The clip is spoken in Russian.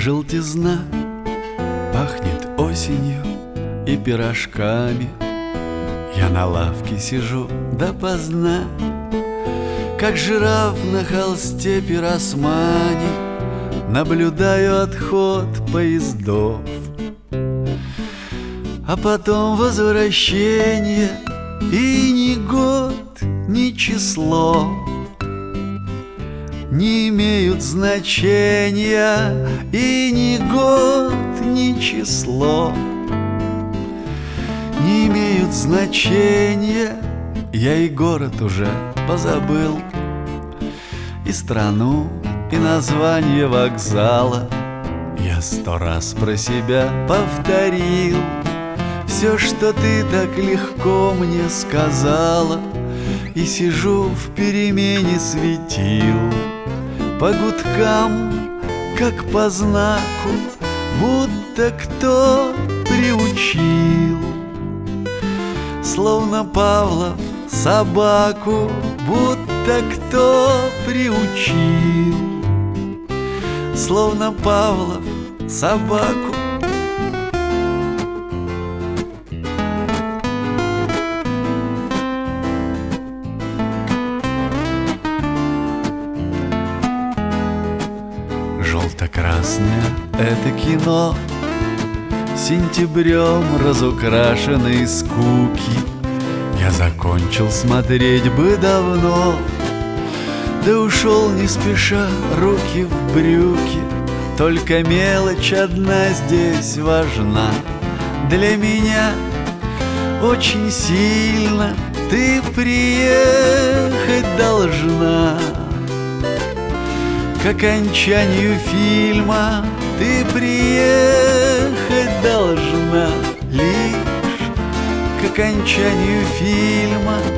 Желтизна пахнет осенью и пирожками. Я на лавке сижу допоздна, как жираф на холсте пиросмани, наблюдаю отход поездов, а потом возвращение. И ни год, ни число не имеют значения, и ни год, ни число не имеют значения. Я и город уже позабыл, и страну, и название вокзала. Я 100 раз про себя повторил все, что ты так легко мне сказала, и сижу в перемене светил, по гудкам, как по знаку, будто кто приучил. Словно Павлов собаку, будто кто приучил. Словно Павлов собаку. Желто-красное — это кино, сентябрем разукрашенной скуки. Я закончил смотреть бы давно, да ушел не спеша, руки в брюки. Только мелочь одна здесь важна для меня. Очень сильно ты приехать должна. К окончанию фильма ты приехать должна. Лишь к окончанию фильма